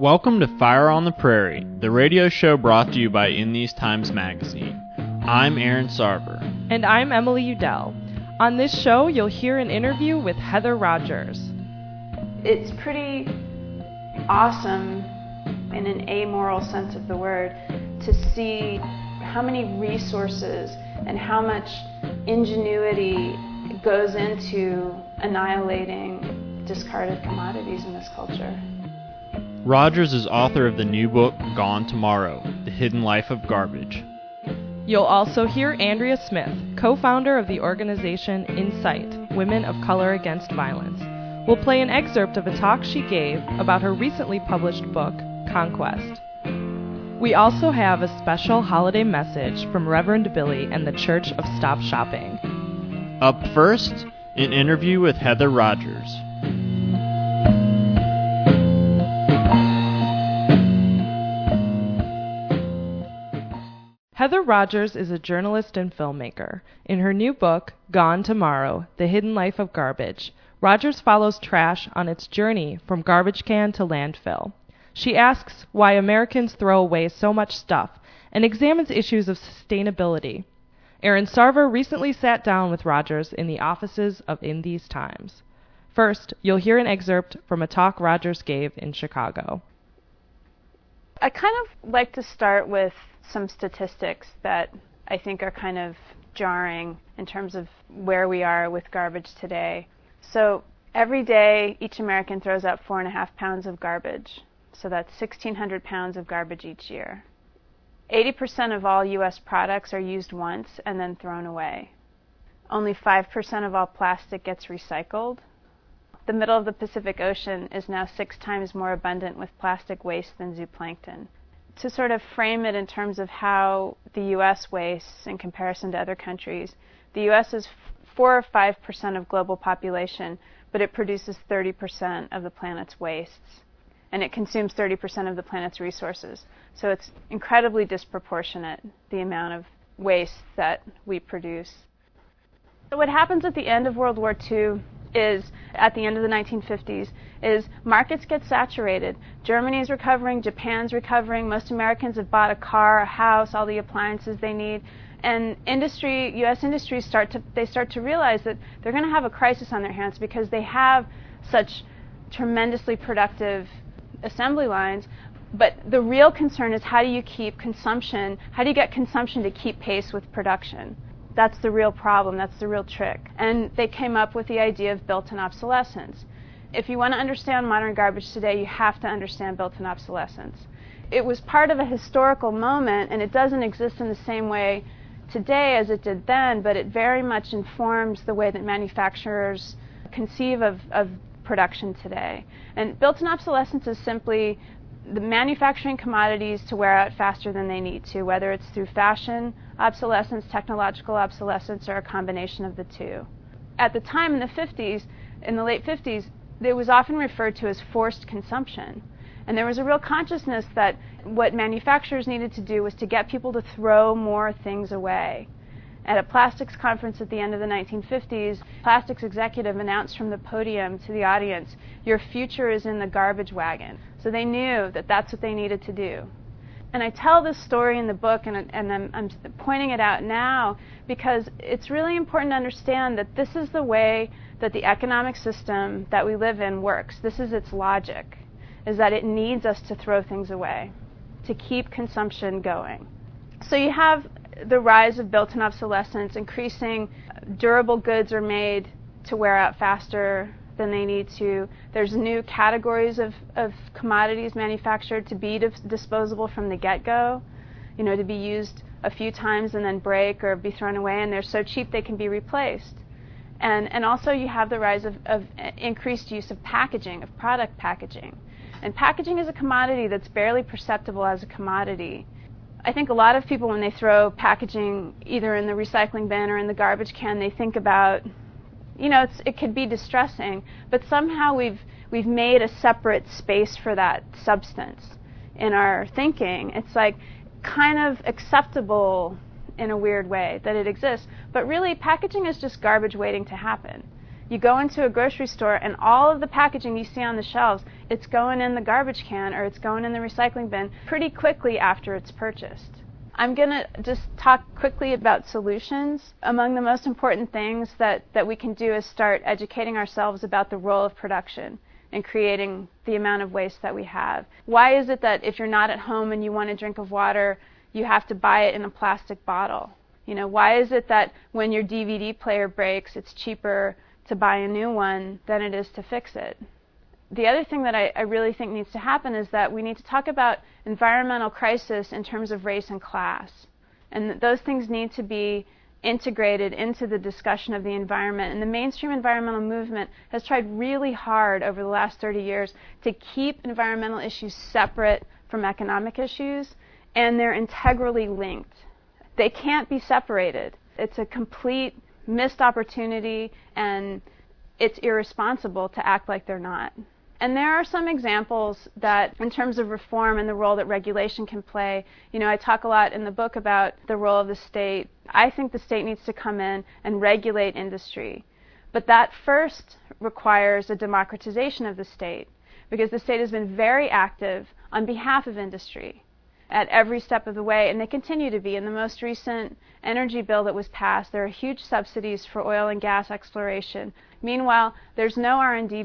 Welcome to Fire on the Prairie, the radio show brought to you by In These Times magazine. I'm Aaron Sarver. And I'm Emily Udell. On this show, you'll hear an interview with Heather Rogers. It's pretty awesome, in an amoral sense of the word, to see how many resources and how much ingenuity goes into annihilating discarded commodities in this culture. Rogers is author of the new book, Gone Tomorrow, The Hidden Life of Garbage. You'll also hear Andrea Smith, co-founder of the organization Incite, Women of Color Against Violence. We'll play an excerpt of a talk she gave about her recently published book, Conquest. We also have a special holiday message from Reverend Billy and the Church of Stop Shopping. Up first, an interview with Heather Rogers. Heather Rogers is a journalist and filmmaker. In her new book, Gone Tomorrow, The Hidden Life of Garbage, Rogers follows trash on its journey from garbage can to landfill. She asks why Americans throw away so much stuff and examines issues of sustainability. Aaron Sarver recently sat down with Rogers in the offices of In These Times. First, you'll hear an excerpt from a talk Rogers gave in Chicago. I kind of like to start with some statistics that I think are kind of jarring in terms of where we are with garbage today. So every day, each American throws out 4.5 pounds of garbage. So that's 1,600 pounds of garbage each year. 80% of all U.S. products are used once and then thrown away. Only 5% of all plastic gets recycled. The middle of the Pacific Ocean is now 6 times more abundant with plastic waste than zooplankton. To sort of frame it in terms of how the U.S. wastes in comparison to other countries, the U.S. is 4 or 5% of global population, but it produces 30% of the planet's wastes. And it consumes 30% of the planet's resources. So it's incredibly disproportionate, the amount of waste that we produce. So what happens at the end of World War II is, at the end of the 1950s, is markets get saturated. Germany's recovering, Japan's recovering, most Americans have bought a car, a house, all the appliances they need. And industry, U.S. industries start to realize that they're going to have a crisis on their hands because they have such tremendously productive assembly lines. But the real concern is how do you get consumption to keep pace with production? That's the real problem. That's the real trick. And they came up with the idea of built-in obsolescence. If you want to understand modern garbage today, you have to understand built-in obsolescence. It was part of a historical moment, and it doesn't exist in the same way today as it did then, but it very much informs the way that manufacturers conceive of production today. And built-in obsolescence is simply the manufacturing commodities to wear out faster than they need to, whether it's through fashion obsolescence, technological obsolescence, or a combination of the two. At the time in the late 50s, it was often referred to as forced consumption. And there was a real consciousness that what manufacturers needed to do was to get people to throw more things away. At a plastics conference at the end of the 1950s, a plastics executive announced from the podium to the audience, "Your future is in the garbage wagon." So they knew that that's what they needed to do. And I tell this story in the book, and I'm pointing it out now because it's really important to understand that this is the way that the economic system that we live in works. This is its logic, is that it needs us to throw things away to keep consumption going. So you have the rise of built-in obsolescence, increasing durable goods are made to wear out faster than they need to. There's new categories of commodities manufactured to be disposable from the get-go, to be used a few times and then break or be thrown away, and they're so cheap they can be replaced. And also you have the rise of increased use of packaging, of product packaging. And packaging is a commodity that's barely perceptible as a commodity. I think a lot of people, when they throw packaging either in the recycling bin or in the garbage can, they think about, it could be distressing, but somehow we've made a separate space for that substance in our thinking. It's like kind of acceptable in a weird way that it exists, but really packaging is just garbage waiting to happen. You go into a grocery store and all of the packaging you see on the shelves, it's going in the garbage can or it's going in the recycling bin pretty quickly after it's purchased. I'm going to just talk quickly about solutions. Among the most important things that we can do is start educating ourselves about the role of production in creating the amount of waste that we have. Why is it that if you're not at home and you want a drink of water, you have to buy it in a plastic bottle? Why is it that when your DVD player breaks, it's cheaper to buy a new one than it is to fix it? The other thing that I really think needs to happen is that we need to talk about environmental crisis in terms of race and class. And those things need to be integrated into the discussion of the environment. And the mainstream environmental movement has tried really hard over the last 30 years to keep environmental issues separate from economic issues, and they're integrally linked. They can't be separated. It's a complete missed opportunity, and it's irresponsible to act like they're not. And there are some examples that, in terms of reform and the role that regulation can play, I talk a lot in the book about the role of the state. I think the state needs to come in and regulate industry. But that first requires a democratization of the state, because the state has been very active on behalf of industry at every step of the way, and they continue to be. In the most recent energy bill that was passed, there are huge subsidies for oil and gas exploration. Meanwhile, there's no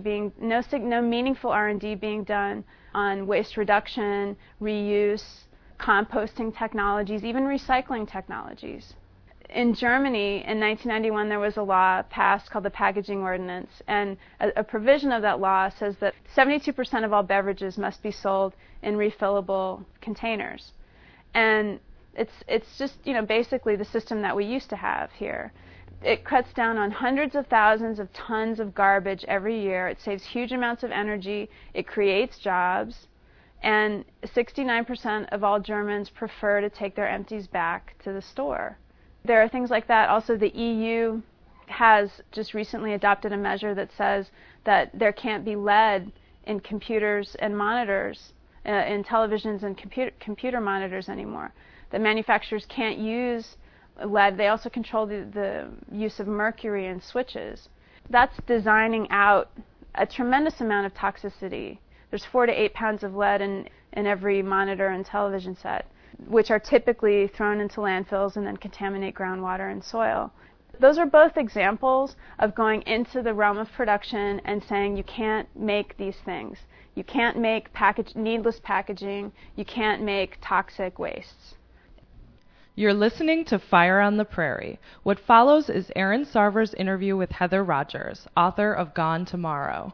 meaningful R&D being done on waste reduction, reuse, composting technologies, even recycling technologies. In Germany, in 1991, there was a law passed called the Packaging Ordinance, and a provision of that law says that 72% of all beverages must be sold in refillable containers. And it's just, basically the system that we used to have here. It cuts down on hundreds of thousands of tons of garbage every year. It saves huge amounts of energy. It creates jobs. And 69% of all Germans prefer to take their empties back to the store. There are things like that. Also, the EU has just recently adopted a measure that says that there can't be lead in computers and monitors, in televisions and computer monitors anymore. The manufacturers can't use lead. They also control the use of mercury in switches. That's designing out a tremendous amount of toxicity. There's 4 to 8 pounds of lead in every monitor and television set, which are typically thrown into landfills and then contaminate groundwater and soil. Those are both examples of going into the realm of production and saying you can't make these things. You can't make needless packaging. You can't make toxic wastes. You're listening to Fire on the Prairie. What follows is Aaron Sarver's interview with Heather Rogers, author of Gone Tomorrow.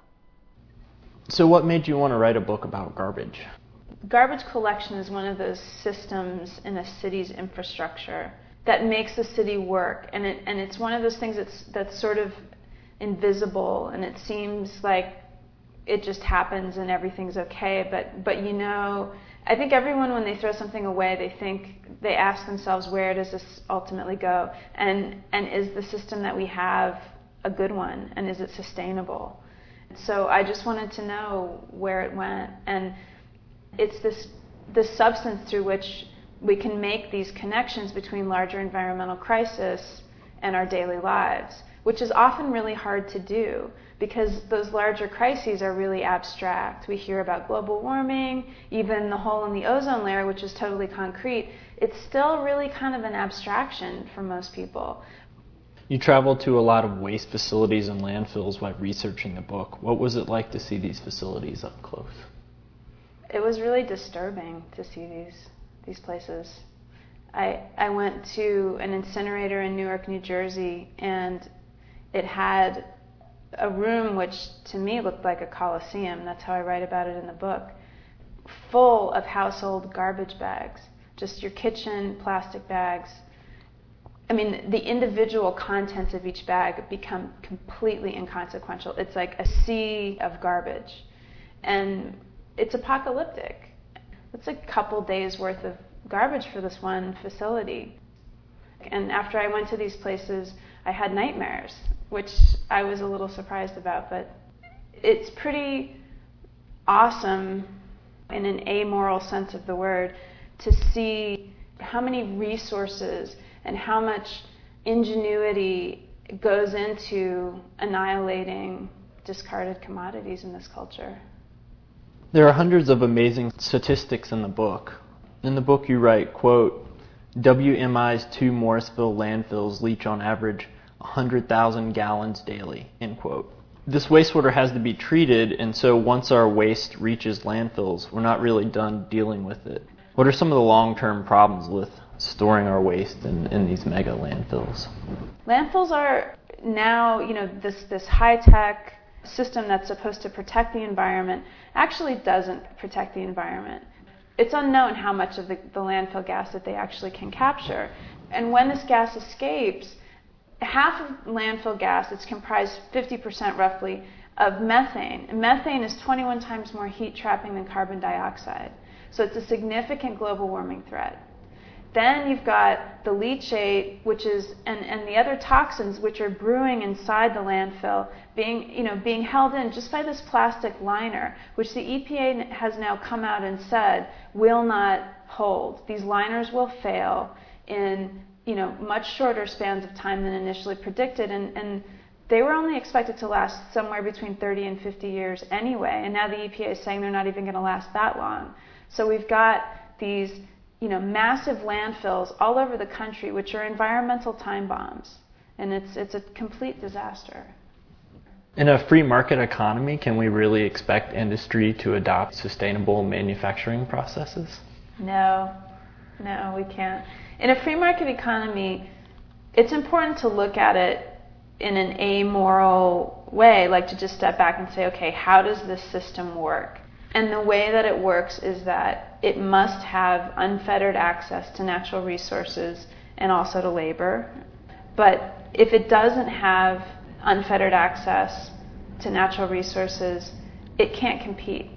So what made you want to write a book about garbage? Garbage collection is one of those systems in a city's infrastructure that makes the city work, and it's one of those things that's sort of invisible, and it seems like it just happens and everything's okay. But I think everyone, when they throw something away, they ask themselves, where does this ultimately go, and is the system that we have a good one, and is it sustainable? So I just wanted to know where it went, and it's this substance through which we can make these connections between larger environmental crisis and our daily lives, which is often really hard to do because those larger crises are really abstract. We hear about global warming, even the hole in the ozone layer, which is totally concrete. It's still really kind of an abstraction for most people. You traveled to a lot of waste facilities and landfills while researching the book. What was it like to see these facilities up close? It was really disturbing to see these places. I went to an incinerator in Newark, New Jersey, and it had a room which to me looked like a coliseum. That's how I write about it in the book, full of household garbage bags, just your kitchen plastic bags. I mean, the individual contents of each bag become completely inconsequential. It's like a sea of garbage. And it's apocalyptic. It's a couple days worth of garbage for this one facility. And after I went to these places, I had nightmares, which I was a little surprised about. But it's pretty awesome, in an amoral sense of the word, to see how many resources and how much ingenuity goes into annihilating discarded commodities in this culture. There are hundreds of amazing statistics in the book. In the book you write, quote, WMI's 2 Morrisville landfills leach on average 100,000 gallons daily, end quote. This wastewater has to be treated, and so once our waste reaches landfills, we're not really done dealing with it. What are some of the long-term problems with storing our waste in these mega landfills? Landfills are now, this high-tech system that's supposed to protect the environment actually doesn't protect the environment. It's unknown how much of the landfill gas that they actually can capture. And when this gas escapes, half of landfill gas, it's comprised 50% roughly of methane. And methane is 21 times more heat trapping than carbon dioxide. So it's a significant global warming threat. Then you've got the leachate, which is, and the other toxins which are brewing inside the landfill, being held in just by this plastic liner, which the EPA has now come out and said will not hold. These liners will fail in much shorter spans of time than initially predicted, and they were only expected to last somewhere between 30 and 50 years anyway, and now the EPA is saying they're not even going to last that long. So we've got these massive landfills all over the country, which are environmental time bombs, and it's a complete disaster. In a free market economy, can we really expect industry to adopt sustainable manufacturing processes? No, we can't. In a free market economy, it's important to look at it in an amoral way, like to just step back and say, okay, how does this system work? And the way that it works is that it must have unfettered access to natural resources and also to labor. But if it doesn't have unfettered access to natural resources, it can't compete.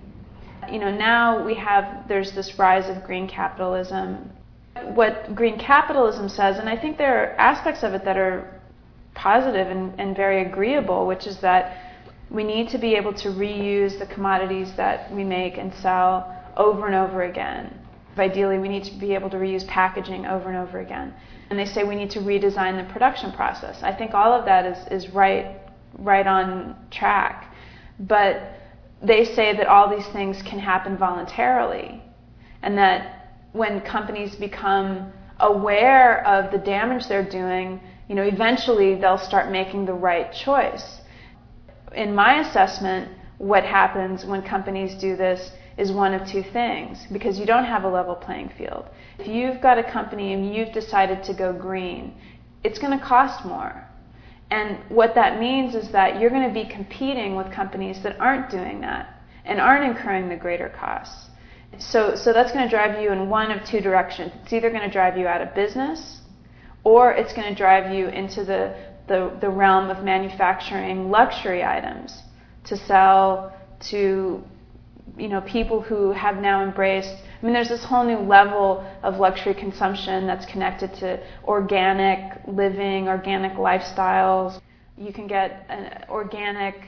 Now there's this rise of green capitalism. What green capitalism says, and I think there are aspects of it that are positive and very agreeable, which is that we need to be able to reuse the commodities that we make and sell over and over again. Ideally, we need to be able to reuse packaging over and over again. And they say we need to redesign the production process. I think all of that is right on track. But they say that all these things can happen voluntarily, and that when companies become aware of the damage they're doing, eventually they'll start making the right choice. In my assessment, what happens when companies do this is one of two things, because you don't have a level playing field. If you've got a company and you've decided to go green, it's going to cost more. And what that means is that you're going to be competing with companies that aren't doing that and aren't incurring the greater costs. So that's going to drive you in one of two directions. It's either going to drive you out of business, or it's going to drive you into the realm of manufacturing luxury items to sell to people who have now embraced. There's this whole new level of luxury consumption that's connected to organic living, organic lifestyles. You can get organic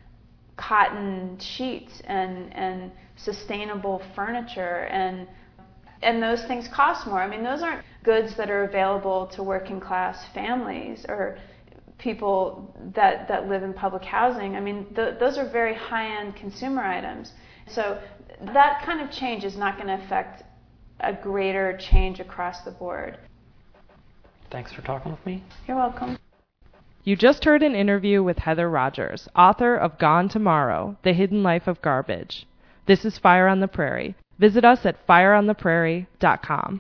cotton sheets and sustainable furniture, and those things cost more. Those aren't goods that are available to working class families or people that live in public housing. Those are very high-end consumer items. So that kind of change is not going to affect a greater change across the board. Thanks for talking with me. You're welcome. You just heard an interview with Heather Rogers, author of Gone Tomorrow, The Hidden Life of Garbage. This is Fire on the Prairie. Visit us at fireontheprairie.com.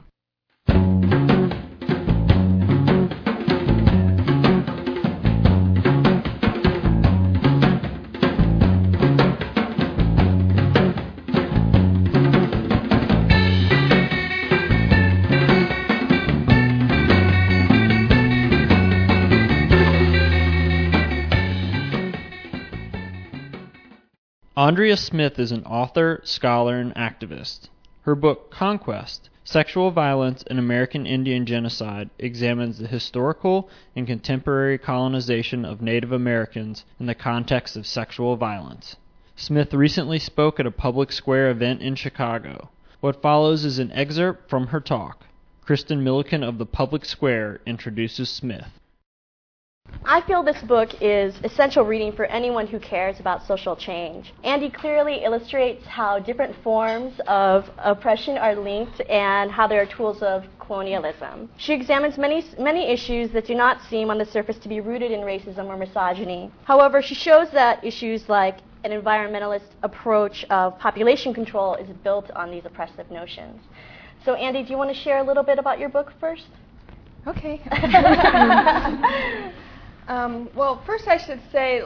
Andrea Smith is an author, scholar, and activist. Her book, Conquest: Sexual Violence and American Indian Genocide, examines the historical and contemporary colonization of Native Americans in the context of sexual violence. Smith recently spoke at a public square event in Chicago. What follows is an excerpt from her talk. Kristen Milliken of the Public Square introduces Smith. I feel this book is essential reading for anyone who cares about social change. Andy clearly illustrates how different forms of oppression are linked and how they are tools of colonialism. She examines many issues that do not seem on the surface to be rooted in racism or misogyny. However, she shows that issues like an environmentalist approach of population control is built on these oppressive notions. So Andy, do you want to share a little bit about your book first? Okay. Well, first I should say,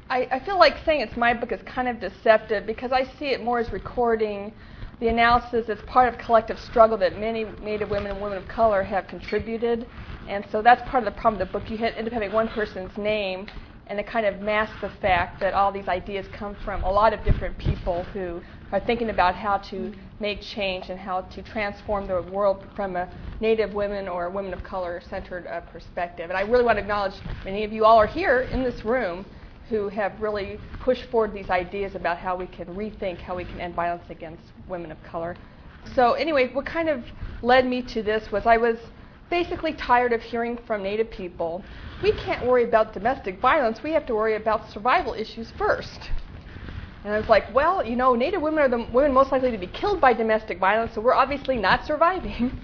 I feel like saying it's my book is kind of deceptive because I see it more as recording the analysis as part of collective struggle that many Native women and women of color have contributed. And so that's part of the problem of the book. You end up having one person's name, and it kind of masks the fact that all these ideas come from a lot of different people who are thinking about how to make change and how to transform the world from a Native women or women of color centered perspective. And I really want to acknowledge many of you all are here in this room who have really pushed forward these ideas about how we can rethink how we can end violence against women of color. So anyway, what kind of led me to this was I was basically tired of hearing from Native people, we can't worry about domestic violence, we have to worry about survival issues first. And I was like, well, you know, Native women are the women most likely to be killed by domestic violence, so we're obviously not surviving.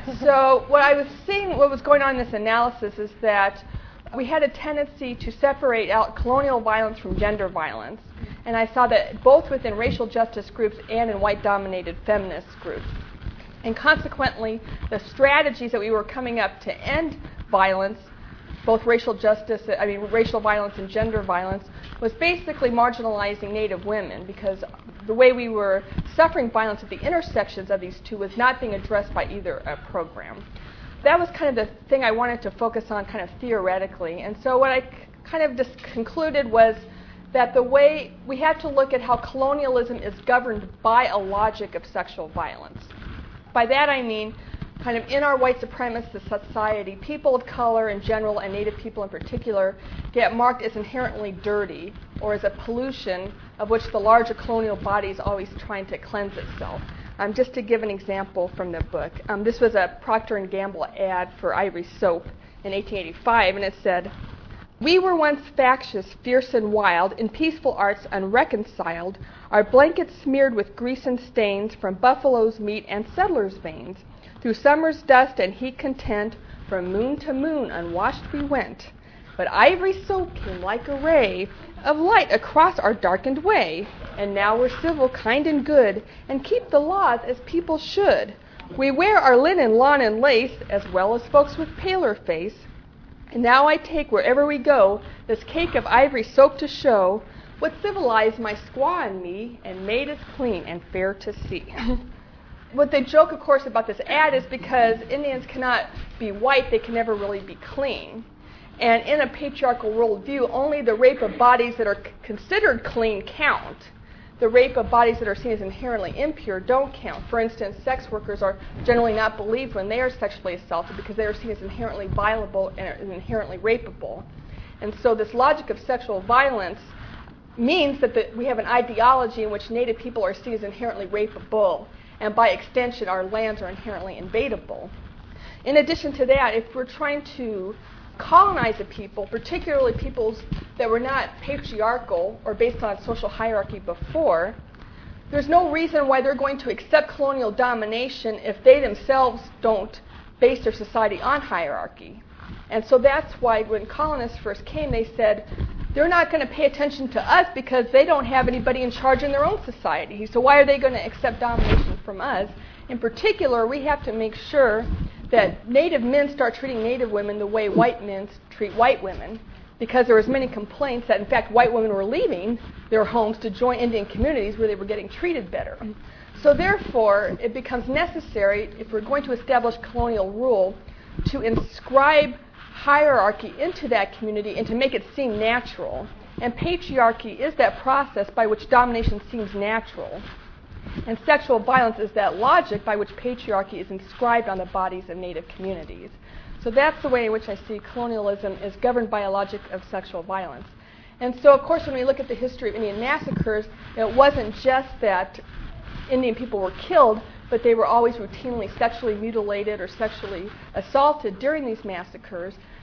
So what I was seeing, what was going on in this analysis is that we had a tendency to separate out colonial violence from gender violence. And I saw that both within racial justice groups and in white-dominated feminist groups. And consequently, the strategies that we were coming up to end violence, both racial violence and gender violence, was basically marginalizing Native women because the way we were suffering violence at the intersections of these two was not being addressed by either program. That was kind of the thing I wanted to focus on kind of theoretically. And so what I kind of just concluded was that the way we had to look at how colonialism is governed by a logic of sexual violence. By that I mean kind of in our white supremacist society, people of color in general and Native people in particular get marked as inherently dirty or as a pollution of which the larger colonial body is always trying to cleanse itself. Just to give an example from the book, this was a Procter & Gamble ad for Ivory soap in 1885, and it said, "We were once factious, fierce and wild, in peaceful arts unreconciled, our blankets smeared with grease and stains from buffalo's meat and settlers' veins. Through summer's dust and heat content, from moon to moon unwashed we went. But Ivory soap came like a ray of light across our darkened way. And now we're civil, kind, and good, and keep the laws as people should. We wear our linen, lawn, and lace, as well as folks with paler face. And now I take wherever we go this cake of Ivory soap to show what civilized my squaw and me, and made us clean and fair to see." What they joke, of course, about this ad is because Indians cannot be white, they can never really be clean. And in a patriarchal worldview, only the rape of bodies that are considered clean count. The rape of bodies that are seen as inherently impure don't count. For instance, sex workers are generally not believed when they are sexually assaulted because they are seen as inherently violable and inherently rapeable. And so this logic of sexual violence means that we have an ideology in which Native people are seen as inherently rapeable, and by extension, our lands are inherently invadable. In addition to that, if we're trying to colonize a people, particularly peoples that were not patriarchal or based on social hierarchy before, there's no reason why they're going to accept colonial domination if they themselves don't base their society on hierarchy. And so that's why when colonists first came, they said, they're not going to pay attention to us because they don't have anybody in charge in their own society. So why are they going to accept domination from us? In particular, we have to make sure that Native men start treating Native women the way white men treat white women, because there was many complaints that, in fact, white women were leaving their homes to join Indian communities where they were getting treated better. So therefore, it becomes necessary, if we're going to establish colonial rule, to inscribe hierarchy into that community and to make it seem natural. And patriarchy is that process by which domination seems natural. And sexual violence is that logic by which patriarchy is inscribed on the bodies of Native communities. So that's the way in which I see colonialism is governed by a logic of sexual violence. And so, of course, when we look at the history of Indian massacres, it wasn't just that Indian people were killed, but they were always routinely sexually mutilated or sexually assaulted during these massacres.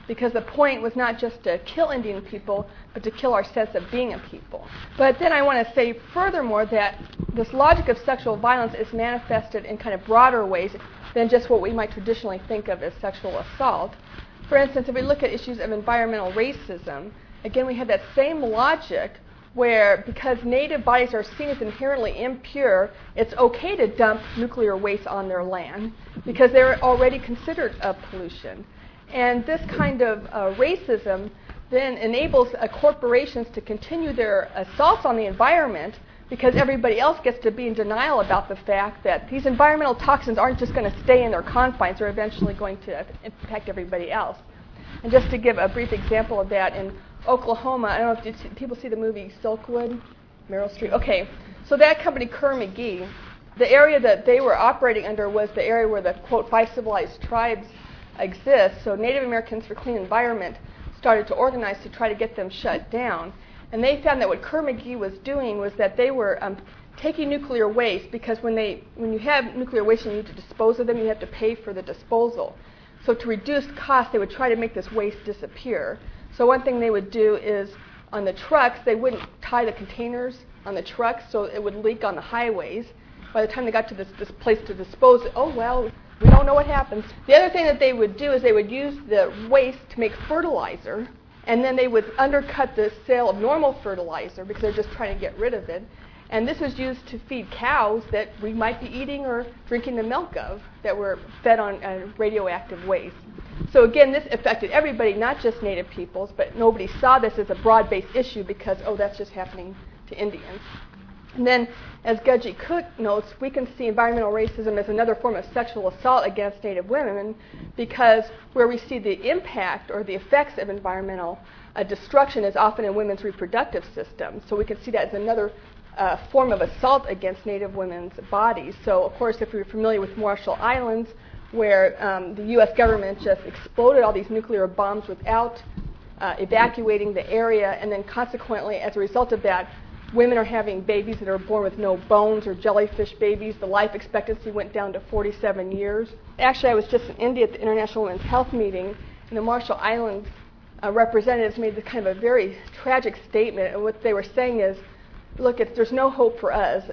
because the point was not just to kill Indian people, but to kill our sense of being a people. But then I want to say furthermore that this logic of sexual violence is manifested in kind of broader ways than just what we might traditionally think of as sexual assault. For instance, if we look at issues of environmental racism, again, we have that same logic where because native bodies are seen as inherently impure, it's okay to dump nuclear waste on their land because they're already considered a pollution. And this kind of racism then enables corporations to continue their assaults on the environment because everybody else gets to be in denial about the fact that these environmental toxins aren't just going to stay in their confines, they're eventually going to impact everybody else. And just to give a brief example of that, in Oklahoma, I don't know if people see the movie Silkwood, Meryl Streep. Okay, so that company, Kerr-McGee, the area that they were operating under was the area where the, quote, 5 civilized tribes exist. So Native Americans for Clean Environment started to organize to try to get them shut down. And they found that what Kerr-McGee was doing was that they were taking nuclear waste because when you have nuclear waste and you need to dispose of them, you have to pay for the disposal. So to reduce costs, they would try to make this waste disappear. So one thing they would do is on the trucks, they wouldn't tie the containers on the trucks so it would leak on the highways. By the time they got to this place to dispose it, oh well, we don't know what happens. The other thing that they would do is they would use the waste to make fertilizer, and then they would undercut the sale of normal fertilizer because they're just trying to get rid of it. And this was used to feed cows that we might be eating or drinking the milk of that were fed on radioactive waste. So again, this affected everybody, not just Native peoples, but nobody saw this as a broad-based issue because, oh, that's just happening to Indians. And then, as Gudgy Cook notes, we can see environmental racism as another form of sexual assault against Native women because where we see the impact or the effects of environmental destruction is often in women's reproductive systems. So we can see that as another form of assault against Native women's bodies. So, of course, if you're familiar with Marshall Islands, where the U.S. government just exploded all these nuclear bombs without evacuating the area, and then consequently, as a result of that, women are having babies that are born with no bones or jellyfish babies. The life expectancy went down to 47 years. Actually, I was just in India at the International Women's Health Meeting, and the Marshall Islands representatives made this kind of a very tragic statement. And what they were saying is, look, there's no hope for us.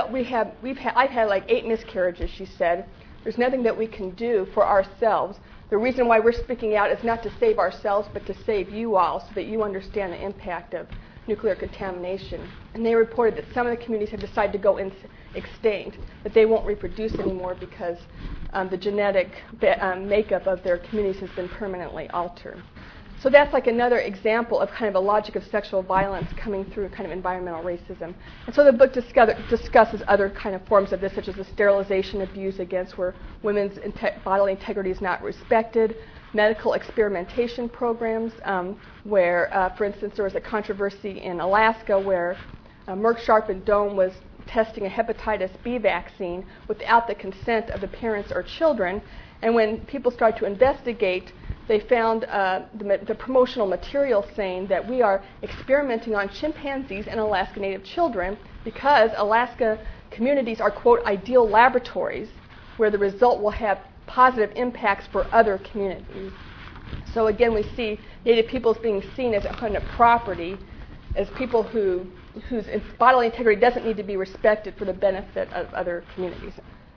I've had like 8 miscarriages, she said. There's nothing that we can do for ourselves. The reason why we're speaking out is not to save ourselves, but to save you all so that you understand the impact of nuclear contamination. And they reported that some of the communities have decided to go extinct, that they won't reproduce anymore because the genetic makeup of their communities has been permanently altered. So that's like another example of kind of a logic of sexual violence coming through kind of environmental racism. And so the book discusses other kind of forms of this, such as the sterilization abuse against where women's bodily integrity is not respected, medical experimentation programs, where, for instance, there was a controversy in Alaska where Merck Sharp and Dohme was testing a hepatitis B vaccine without the consent of the parents or children. And when people started to investigate, they found the promotional material saying that we are experimenting on chimpanzees and Alaska Native children because Alaska communities are, quote, ideal laboratories where the result will have positive impacts for other communities. So again, we see Native peoples being seen as a kind of property, as people whose bodily integrity doesn't need to be respected for the benefit of other communities.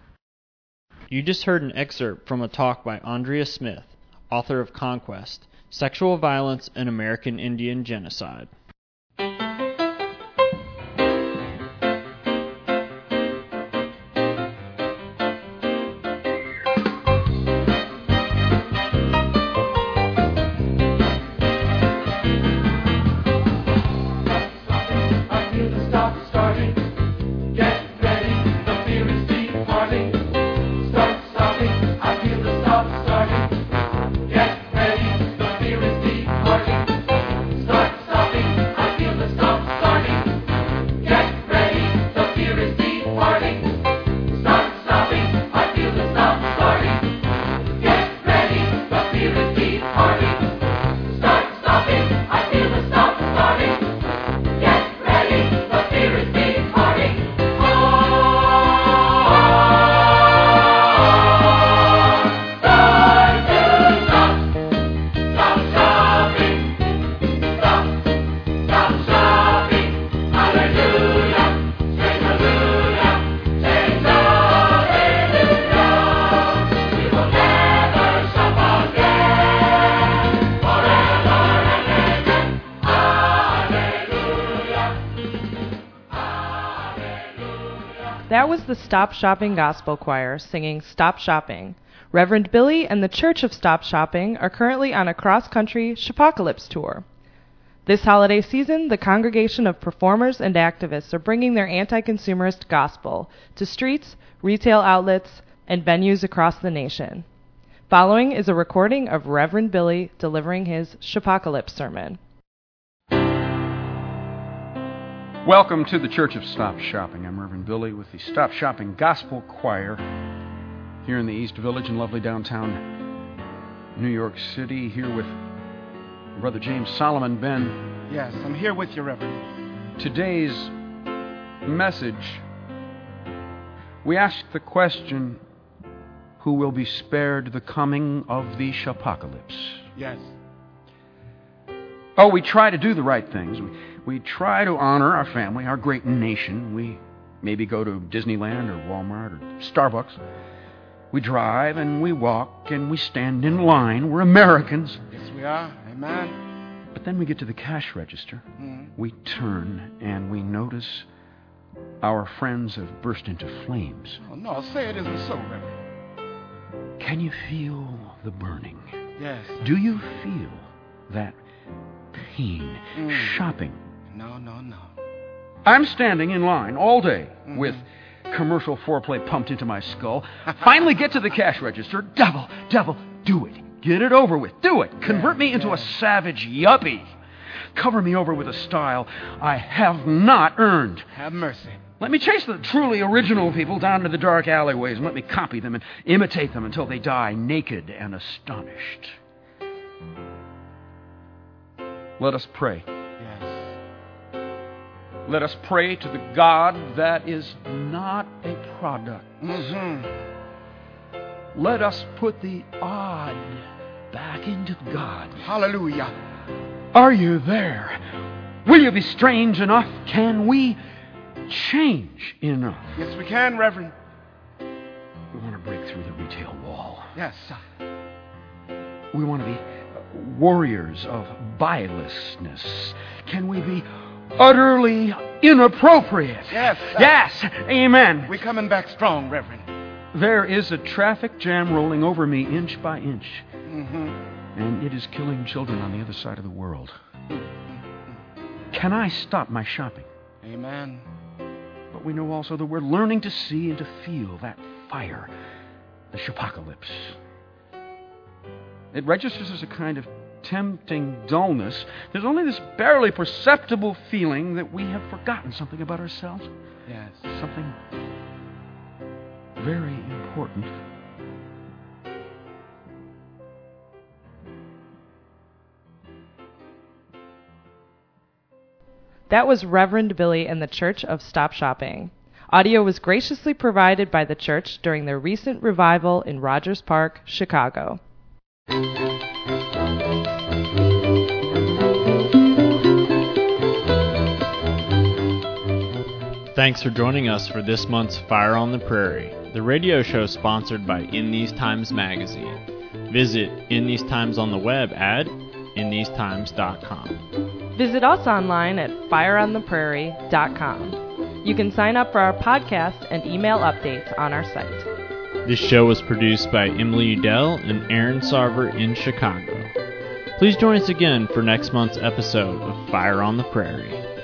You just heard an excerpt from a talk by Andrea Smith, author of Conquest, Sexual Violence and American Indian Genocide. Start stopping. That was the Stop Shopping Gospel Choir singing Stop Shopping. Reverend Billy and the Church of Stop Shopping are currently on a cross-country Shopocalypse tour. This holiday season, the congregation of performers and activists are bringing their anti-consumerist gospel to streets, retail outlets, and venues across the nation. Following is a recording of Reverend Billy delivering his Shopocalypse sermon. Welcome to the Church of Stop Shopping. I'm Reverend Billy with the Stop Shopping Gospel Choir here in the East Village in lovely downtown New York City, here with Brother James Solomon. Ben. Yes, I'm here with you, Reverend. Today's message, we ask the question, who will be spared the coming of the Shopocalypse? Yes. Oh, we try to do the right things. We try to honor our family, our great nation. We maybe go to Disneyland or Walmart or Starbucks. We drive and we walk and we stand in line. We're Americans. Yes, we are. Amen. But then we get to the cash register. We turn and we notice our friends have burst into flames. Oh, no, say it isn't so, Reverend. Can you feel the burning? Yes. Do you feel that pain? Shopping. No. I'm standing in line all day with commercial foreplay pumped into my skull. Finally get to the cash register. Devil, do it. Get it over with. Do it. Convert me into a savage yuppie. Cover me over with a style I have not earned. Have mercy. Let me chase the truly original people down to the dark alleyways and let me copy them and imitate them until they die naked and astonished. Let us pray. Yes. Let us pray to the God that is not a product. Let us put the odd back into God. Hallelujah. Are you there? Will you be strange enough? Can we change enough? Yes, we can, Reverend. We want to break through the retail wall. Yes. We want to be warriors of bylessness. Can we be utterly inappropriate? Yes. Yes. Amen. We're coming back strong, Reverend. There is a traffic jam rolling over me inch by inch. And it is killing children on the other side of the world. Can I stop my shopping? Amen. But we know also that we're learning to see and to feel that fire, the Shopocalypse. It registers as a kind of tempting dullness. There's only this barely perceptible feeling that we have forgotten something about ourselves. Yes. Something very important. That was Reverend Billy and the Church of Stop Shopping. Audio was graciously provided by the church during their recent revival in Rogers Park, Chicago. Thanks for joining us for this month's Fire on the Prairie, the radio show sponsored by In These Times magazine. Visit In These Times on the web at inthesetimes.com. Visit us online at fireontheprairie.com. You can sign up for our podcast and email updates on our site. This show was produced by Emily Udell and Aaron Sarver in Chicago. Please join us again for next month's episode of Fire on the Prairie.